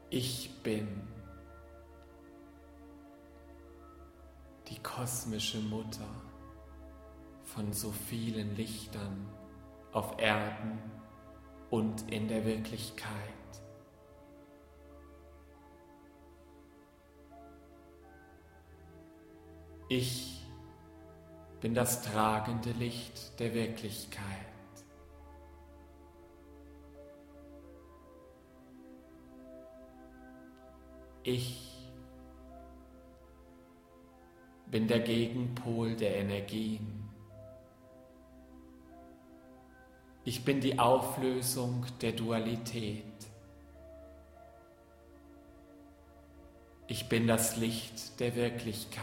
Ich bin die kosmische Mutter von so vielen Lichtern auf Erden und in der Wirklichkeit. Ich bin das tragende Licht der Wirklichkeit. Ich bin der Gegenpol der Energien. Ich bin die Auflösung der Dualität. Ich bin das Licht der Wirklichkeit.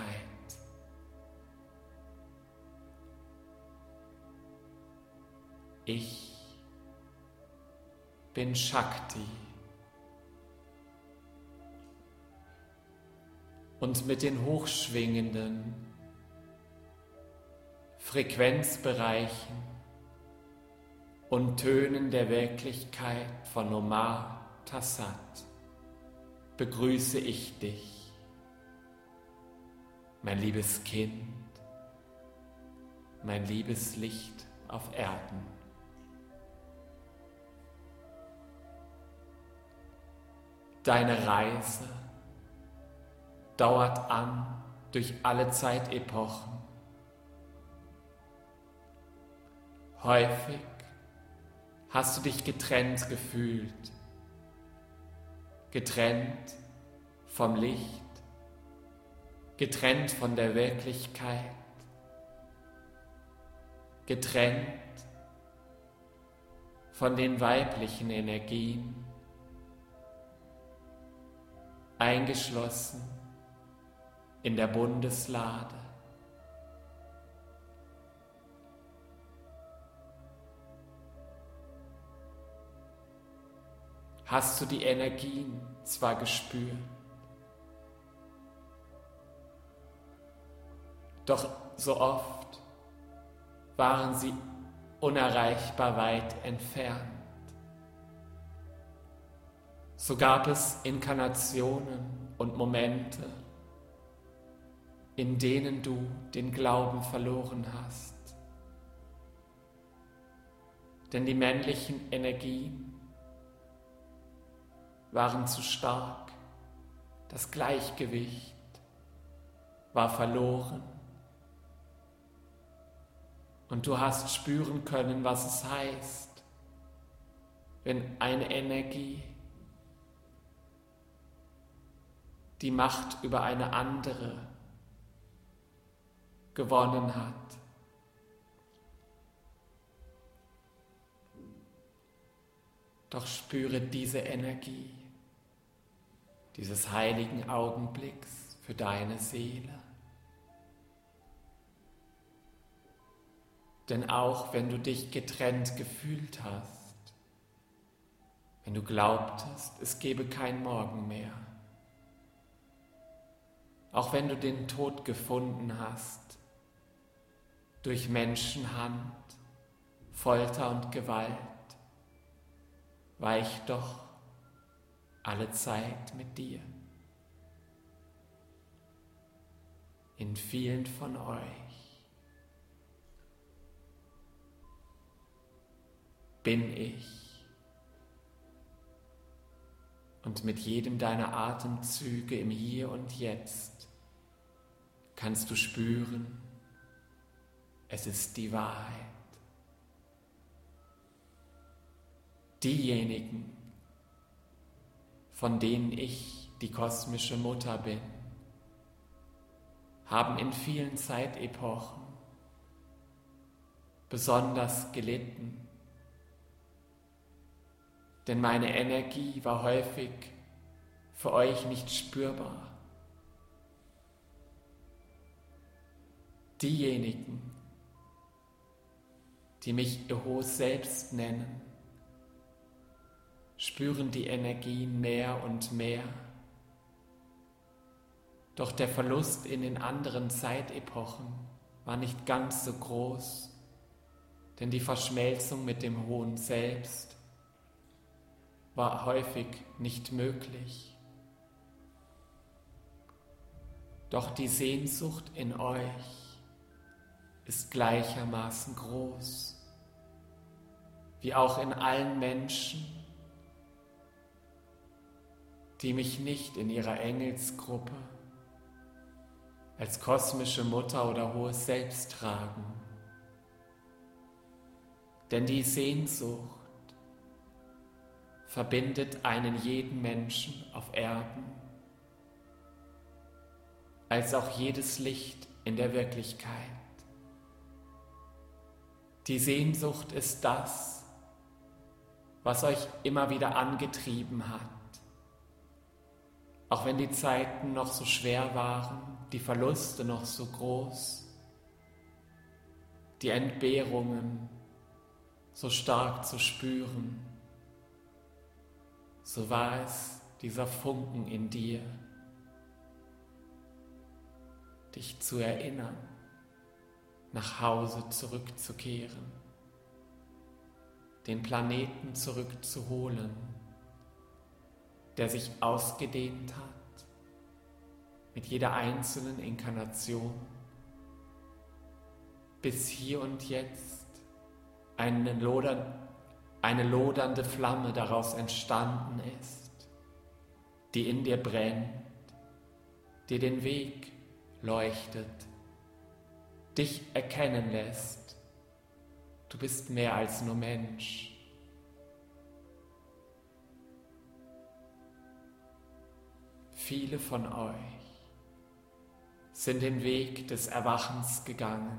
Ich bin Shakti. Und mit den hochschwingenden Frequenzbereichen und Tönen der Wirklichkeit von Omar Tassat begrüße ich dich, mein liebes Kind, mein liebes Licht auf Erden. Deine Reise dauert an durch alle Zeitepochen. Häufig hast du dich getrennt gefühlt, getrennt vom Licht, getrennt von der Wirklichkeit, getrennt von den weiblichen Energien, eingeschlossen in der Bundeslade. Hast du die Energien zwar gespürt, doch so oft waren sie unerreichbar weit entfernt. So gab es Inkarnationen und Momente, in denen du den Glauben verloren hast. Denn die männlichen Energien waren zu stark, das Gleichgewicht war verloren und du hast spüren können, was es heißt, wenn eine Energie die Macht über eine andere gewonnen hat. Doch spüre diese Energie dieses heiligen Augenblicks für deine Seele. Denn auch wenn du dich getrennt gefühlt hast, wenn du glaubtest, es gebe kein Morgen mehr, auch wenn du den Tod gefunden hast, durch Menschenhand, Folter und Gewalt, war ich doch alle Zeit mit dir. In vielen von euch bin ich. Und mit jedem deiner Atemzüge im Hier und Jetzt kannst du spüren, es ist die Wahrheit. Diejenigen, von denen ich die kosmische Mutter bin, haben in vielen Zeitepochen besonders gelitten, denn meine Energie war häufig für euch nicht spürbar. Diejenigen, die mich ihr hohes Selbst nennen, spüren die Energien mehr und mehr. Doch der Verlust in den anderen Zeitepochen war nicht ganz so groß, denn die Verschmelzung mit dem hohen Selbst war häufig nicht möglich. Doch die Sehnsucht in euch ist gleichermaßen groß, wie auch in allen Menschen, die mich nicht in ihrer Engelsgruppe als kosmische Mutter oder hohes Selbst tragen. Denn die Sehnsucht verbindet einen jeden Menschen auf Erden, als auch jedes Licht in der Wirklichkeit. Die Sehnsucht ist das, was euch immer wieder angetrieben hat. Auch wenn die Zeiten noch so schwer waren, die Verluste noch so groß, die Entbehrungen so stark zu spüren, so war es dieser Funken in dir, dich zu erinnern, nach Hause zurückzukehren, den Planeten zurückzuholen, der sich ausgedehnt hat mit jeder einzelnen Inkarnation, bis hier und jetzt eine lodernde Flamme daraus entstanden ist, die in dir brennt, dir den Weg leuchtet, dich erkennen lässt, du bist mehr als nur Mensch. Viele von euch sind den Weg des Erwachens gegangen.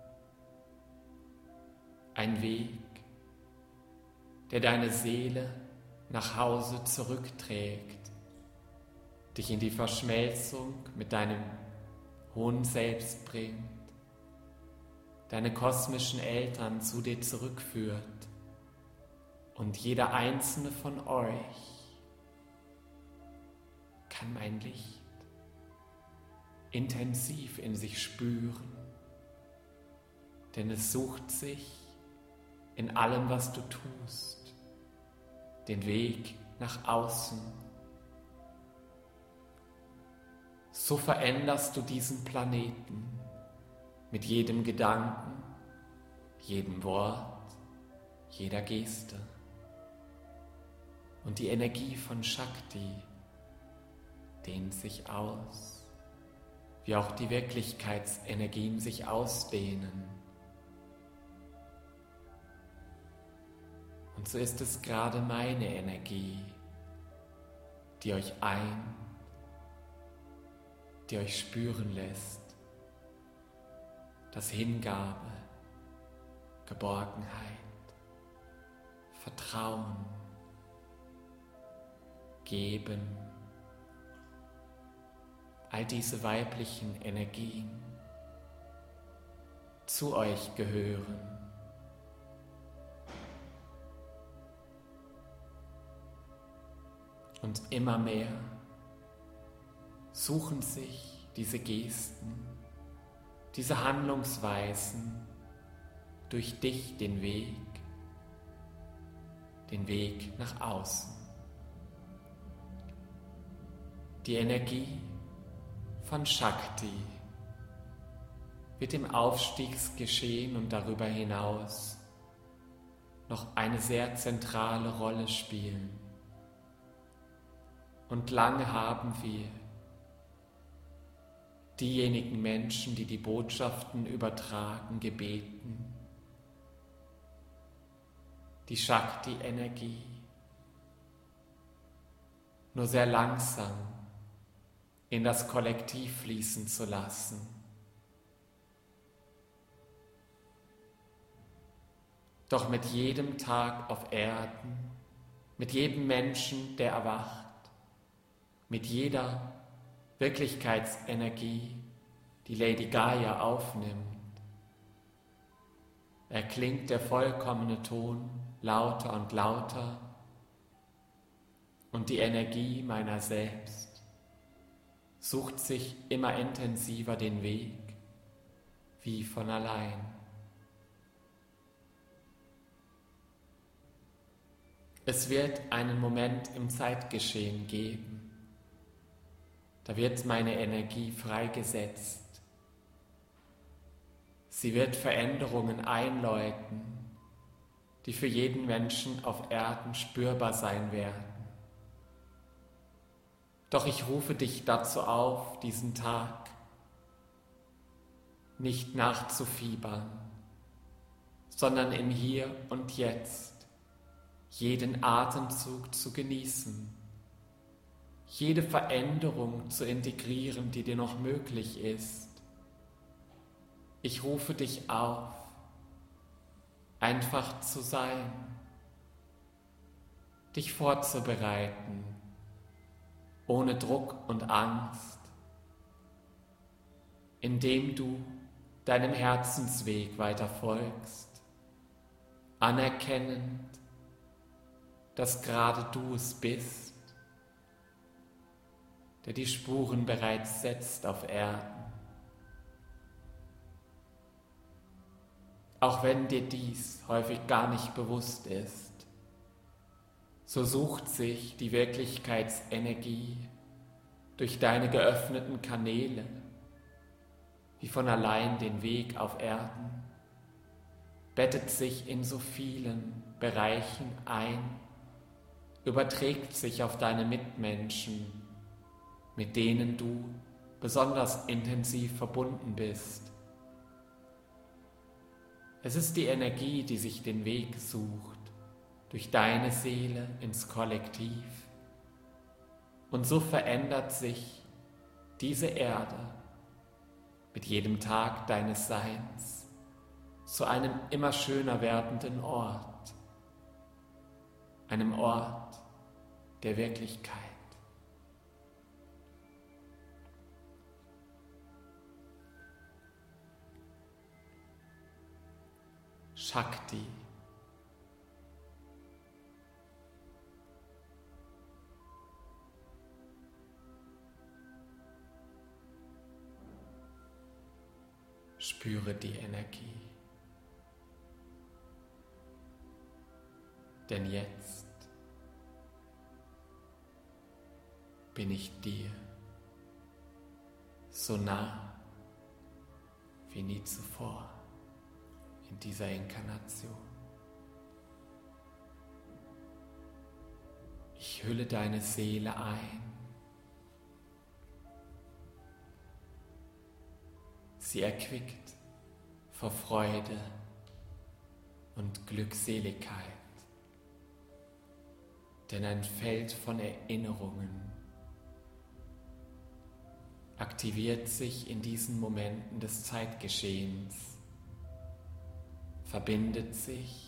Ein Weg, der deine Seele nach Hause zurückträgt, dich in die Verschmelzung mit deinem hohen Selbst bringt, deine kosmischen Eltern zu dir zurückführt und jeder einzelne von euch kann mein Licht intensiv in sich spüren, denn es sucht sich in allem, was du tust, den Weg nach außen. So veränderst du diesen Planeten mit jedem Gedanken, jedem Wort, jeder Geste. Und die Energie von Shakti dehnt sich aus, wie auch die Wirklichkeitsenergien sich ausdehnen. Und so ist es gerade meine Energie, die euch die euch spüren lässt, dass Hingabe, Geborgenheit, Vertrauen, Geben, all diese weiblichen Energien zu euch gehören. Und immer mehr suchen sich diese Gesten, diese Handlungsweisen durch dich den Weg nach außen. Die Energie von Shakti wird im Aufstiegsgeschehen und darüber hinaus noch eine sehr zentrale Rolle spielen. Und lange haben wir diejenigen Menschen, die die Botschaften übertragen, gebeten, die Shakti-Energie nur sehr langsam in das Kollektiv fließen zu lassen. Doch mit jedem Tag auf Erden, mit jedem Menschen, der erwacht, mit jeder Wirklichkeitsenergie, die Lady Gaia aufnimmt, erklingt der vollkommene Ton lauter und lauter und die Energie meiner selbst sucht sich immer intensiver den Weg, wie von allein. Es wird einen Moment im Zeitgeschehen geben, da wird meine Energie freigesetzt. Sie wird Veränderungen einläuten, die für jeden Menschen auf Erden spürbar sein werden. Doch ich rufe dich dazu auf, diesen Tag nicht nachzufiebern, sondern im Hier und Jetzt jeden Atemzug zu genießen, jede Veränderung zu integrieren, die dir noch möglich ist. Ich rufe dich auf, einfach zu sein, dich vorzubereiten, ohne Druck und Angst, indem du deinem Herzensweg weiter folgst, anerkennend, dass gerade du es bist, der die Spuren bereits setzt auf Erden. Auch wenn dir dies häufig gar nicht bewusst ist, so sucht sich die Wirklichkeitsenergie durch deine geöffneten Kanäle wie von allein den Weg auf Erden, bettet sich in so vielen Bereichen ein, überträgt sich auf deine Mitmenschen, mit denen du besonders intensiv verbunden bist. Es ist die Energie, die sich den Weg sucht, durch deine Seele ins Kollektiv. Und so verändert sich diese Erde mit jedem Tag deines Seins zu einem immer schöner werdenden Ort, einem Ort der Wirklichkeit. Shakti. Spüre die Energie. Denn jetzt bin ich dir so nah wie nie zuvor in dieser Inkarnation. Ich hülle deine Seele ein. Sie erquickt vor Freude und Glückseligkeit. Denn ein Feld von Erinnerungen aktiviert sich in diesen Momenten des Zeitgeschehens, verbindet sich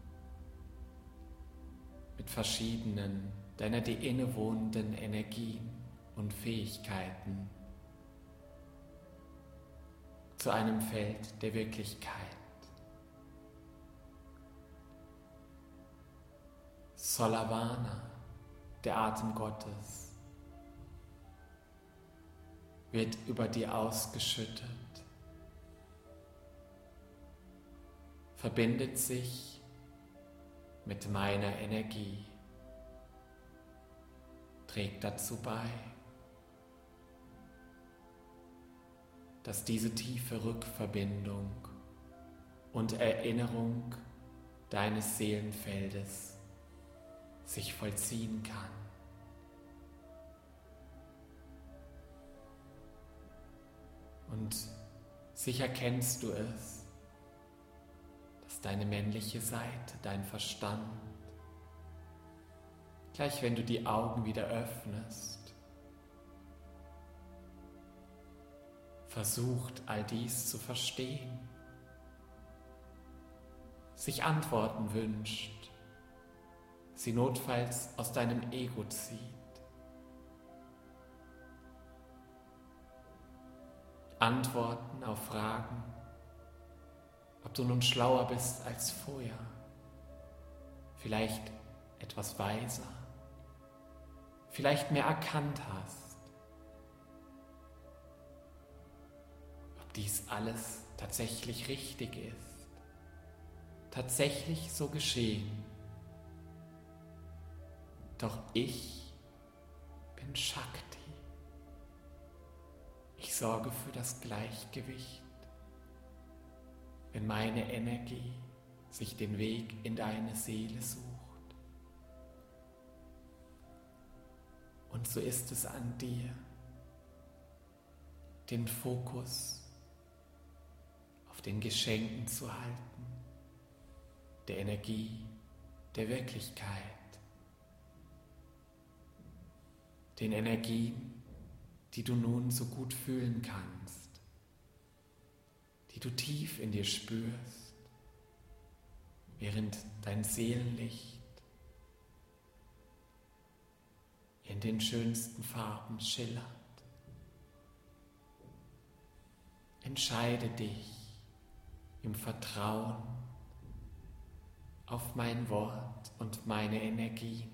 mit verschiedenen deiner dir innewohnenden Energien und Fähigkeiten zu einem Feld der Wirklichkeit. Solavana, der Atem Gottes, wird über dir ausgeschüttet, verbindet sich mit meiner Energie, trägt dazu bei, dass diese tiefe Rückverbindung und Erinnerung deines Seelenfeldes sich vollziehen kann. Und sicher kennst du es, dass deine männliche Seite, dein Verstand, gleich wenn du die Augen wieder öffnest, versucht, all dies zu verstehen, sich Antworten wünscht, sie notfalls aus deinem Ego zieht. Antworten auf Fragen, ob du nun schlauer bist als vorher, vielleicht etwas weiser, vielleicht mehr erkannt hast, ob dies alles tatsächlich richtig ist, tatsächlich so geschehen. Doch ich bin Shakti. Ich sorge für das Gleichgewicht, wenn meine Energie sich den Weg in deine Seele sucht. Und so ist es an dir, den Fokus auf den Geschenken zu halten, der Energie, der Wirklichkeit, den Energien, die du nun so gut fühlen kannst, die du tief in dir spürst, während dein Seelenlicht in den schönsten Farben schillert. Entscheide dich im Vertrauen auf mein Wort und meine Energien,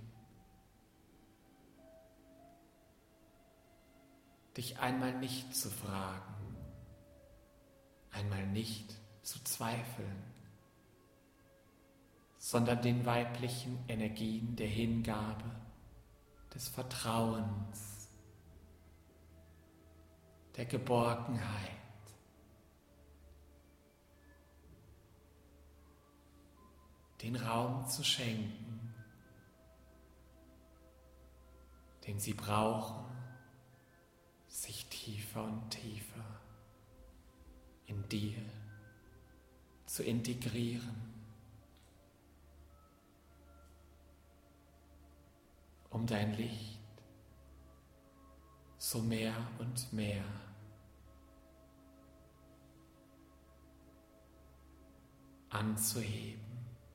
dich einmal nicht zu fragen, einmal nicht zu zweifeln, sondern den weiblichen Energien der Hingabe, des Vertrauens, der Geborgenheit, den Raum zu schenken, den sie brauchen, sich tiefer und tiefer in dir zu integrieren, um dein Licht so mehr und mehr anzuheben.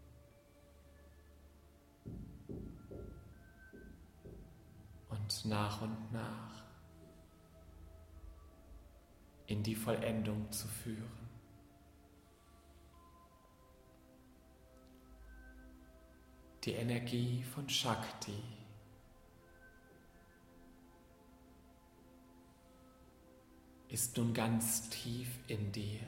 Und nach in die Vollendung zu führen. Die Energie von Shakti ist nun ganz tief in dir.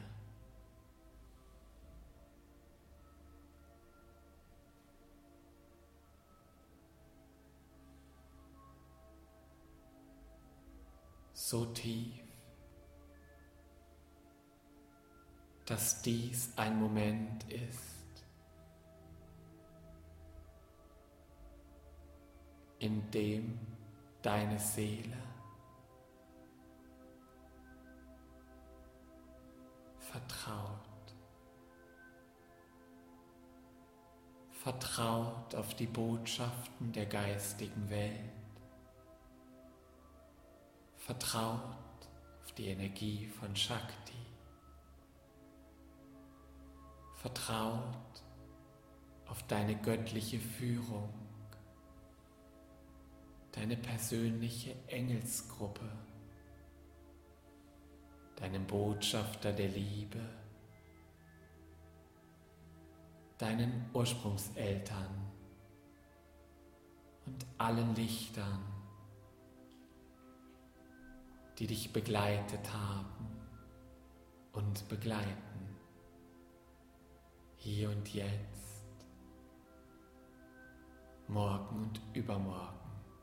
So tief, dass dies ein Moment ist, in dem deine Seele vertraut auf die Botschaften der geistigen Welt, vertraut auf die Energie von Shakti, vertraut auf deine göttliche Führung, deine persönliche Engelsgruppe, deinen Botschafter der Liebe, deinen Ursprungseltern und allen Lichtern, die dich begleitet haben und begleiten, hier und jetzt, morgen und übermorgen.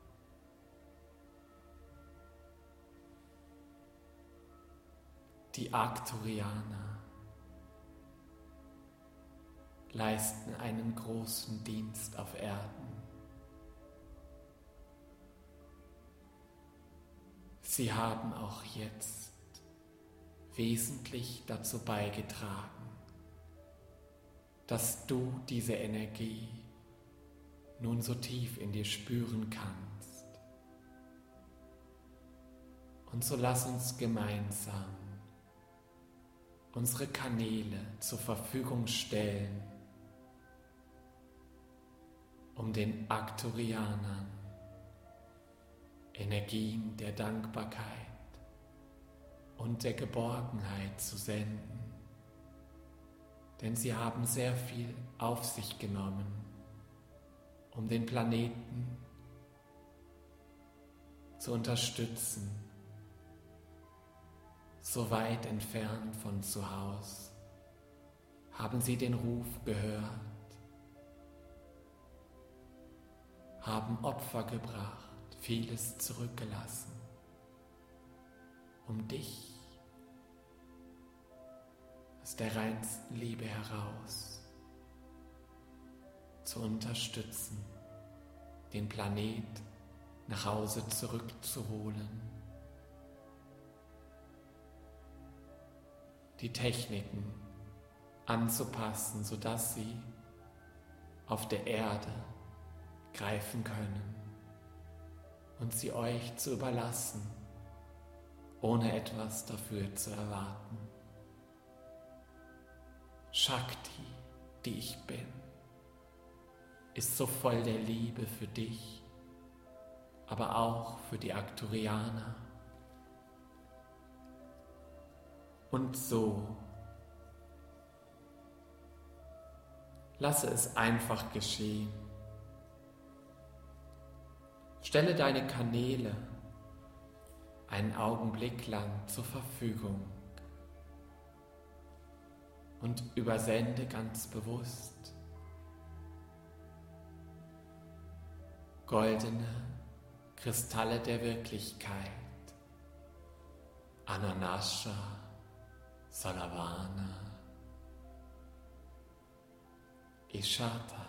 Die Arcturianer leisten einen großen Dienst auf Erden. Sie haben auch jetzt wesentlich dazu beigetragen, dass du diese Energie nun so tief in dir spüren kannst. Und so lass uns gemeinsam unsere Kanäle zur Verfügung stellen, um den Arcturianern Energien der Dankbarkeit und der Geborgenheit zu senden, denn sie haben sehr viel auf sich genommen, um den Planeten zu unterstützen, so weit entfernt von zu Hause, haben sie den Ruf gehört, haben Opfer gebracht, vieles zurückgelassen um dich aus der reinsten Liebe heraus zu unterstützen, den Planet nach Hause zurückzuholen, die Techniken anzupassen, sodass sie auf der Erde greifen können und sie euch zu überlassen, ohne etwas dafür zu erwarten. Shakti, die ich bin, ist so voll der Liebe für dich, aber auch für die Arcturianer. Und so lasse es einfach geschehen. Stelle deine Kanäle einen Augenblick lang zur Verfügung und übersende ganz bewusst goldene Kristalle der Wirklichkeit, Ananascha, Salavana, Ishata,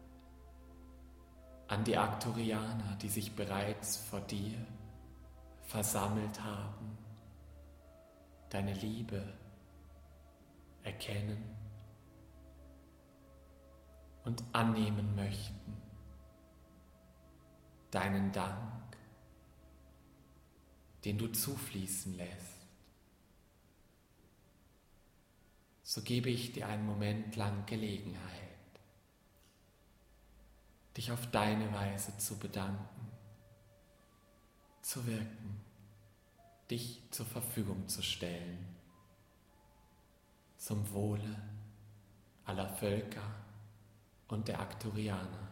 an die Arcturianer, die sich bereits vor dir versammelt haben, deine Liebe erkennen und annehmen möchten, deinen Dank, den du zufließen lässt. So gebe ich dir einen Moment lang Gelegenheit, dich auf deine Weise zu bedanken, zu wirken, dich zur Verfügung zu stellen, zum Wohle aller Völker und der Arcturianer.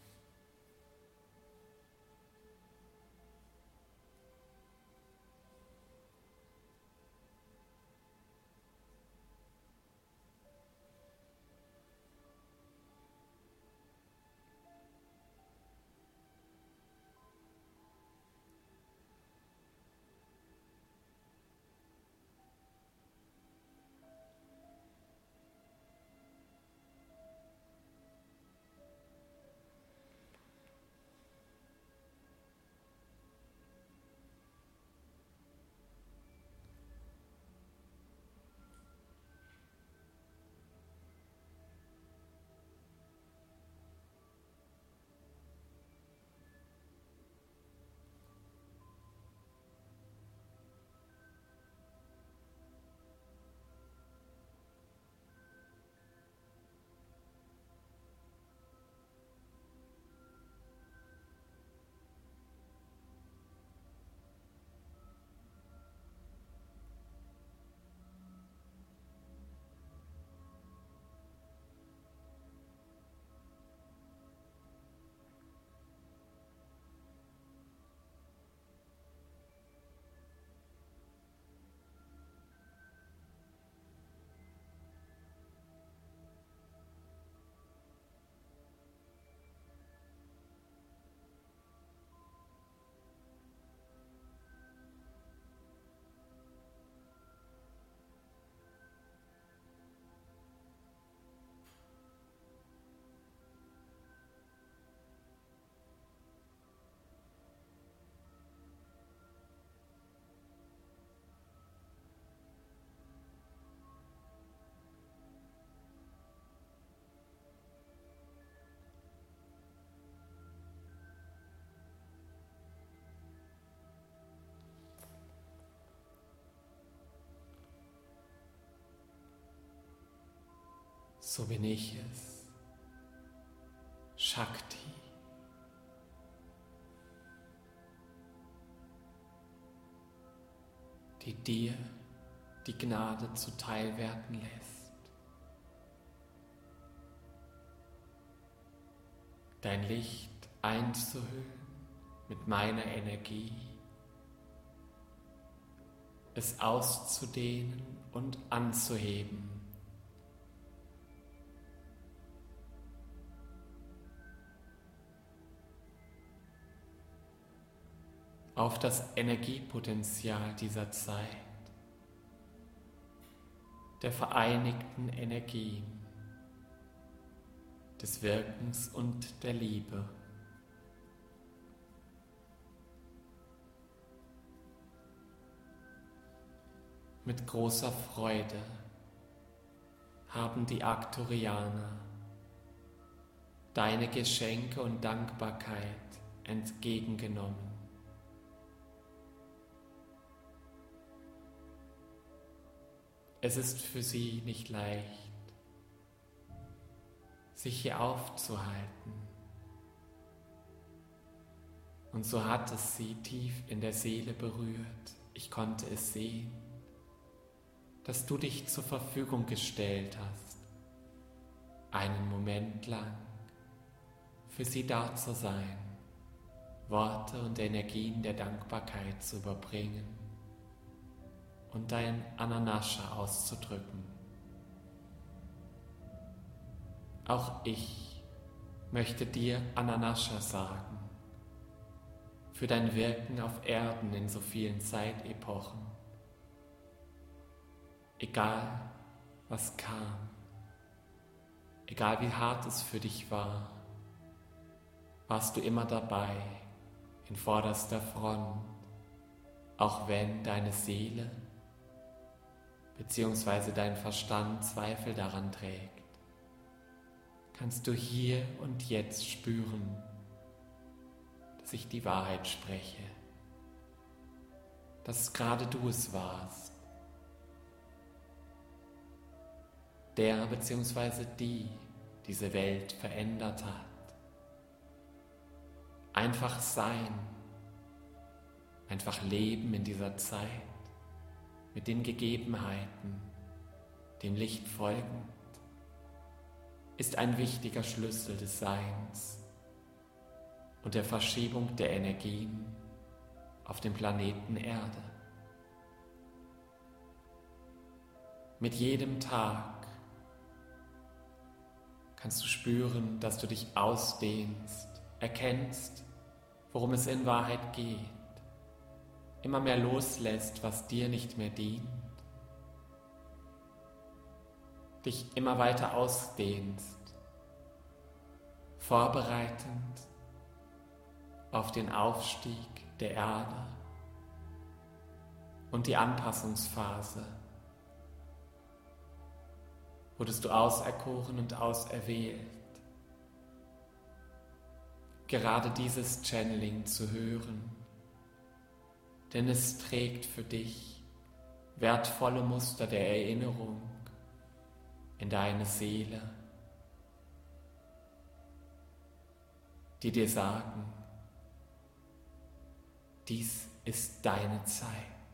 So bin ich es, Shakti, die dir die Gnade zuteil werden lässt, dein Licht einzuhüllen mit meiner Energie, es auszudehnen und anzuheben. auf das Energiepotenzial dieser Zeit, der vereinigten Energien, des Wirkens und der Liebe. Mit großer Freude haben die Arcturianer deine Geschenke und Dankbarkeit entgegengenommen. Es ist für sie nicht leicht, sich hier aufzuhalten. Und so hat es sie tief in der Seele berührt. Ich konnte es sehen, dass du dich zur Verfügung gestellt hast, einen Moment lang für sie da zu sein, Worte und Energien der Dankbarkeit zu überbringen und dein Ananascha auszudrücken. Auch ich möchte dir Ananascha sagen, für dein Wirken auf Erden in so vielen Zeitepochen. Egal, was kam, egal wie hart es für dich war, warst du immer dabei, in vorderster Front, auch wenn deine Seele bzw. dein Verstand Zweifel daran trägt. Kannst du hier und jetzt spüren, dass ich die Wahrheit spreche, dass gerade du es warst, der bzw. die diese Welt verändert hat. Einfach sein, einfach leben in dieser Zeit, mit den Gegebenheiten, dem Licht folgend, ist ein wichtiger Schlüssel des Seins und der Verschiebung der Energien auf dem Planeten Erde. Mit jedem Tag kannst du spüren, dass du dich ausdehnst, erkennst, worum es in Wahrheit geht, immer mehr loslässt, was dir nicht mehr dient, dich immer weiter ausdehnst, vorbereitend auf den Aufstieg der Erde und die Anpassungsphase. Wurdest du auserkoren und auserwählt, gerade dieses Channeling zu hören, denn es trägt für dich wertvolle Muster der Erinnerung in deine Seele, die dir sagen, dies ist deine Zeit.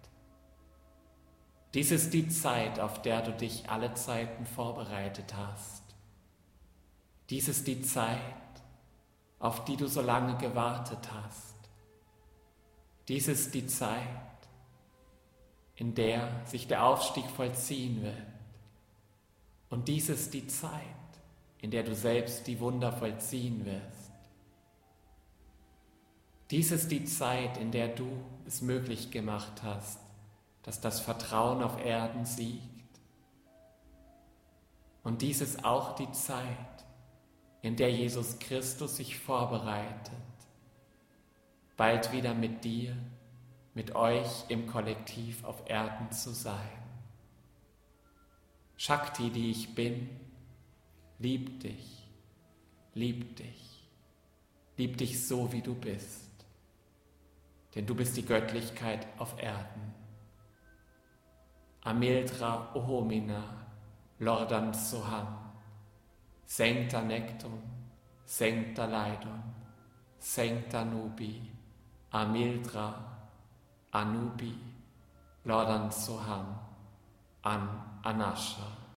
Dies ist die Zeit, auf der du dich alle Zeiten vorbereitet hast. Dies ist die Zeit, auf die du so lange gewartet hast. Dies ist die Zeit, in der sich der Aufstieg vollziehen wird. Und dies ist die Zeit, in der du selbst die Wunder vollziehen wirst. Dies ist die Zeit, in der du es möglich gemacht hast, dass das Vertrauen auf Erden siegt. Und dies ist auch die Zeit, in der Jesus Christus sich vorbereitet, bald wieder mit dir, mit euch im Kollektiv auf Erden zu sein. Shakti, die ich bin, liebt dich, liebt dich, liebt dich so, wie du bist, denn du bist die Göttlichkeit auf Erden. Amildra Ohomina, Lordan Soham, Sancta Nectum, Sancta Leidon, Sancta Nubi, Amildra, Anubi, Lordan Soham, An Anasha.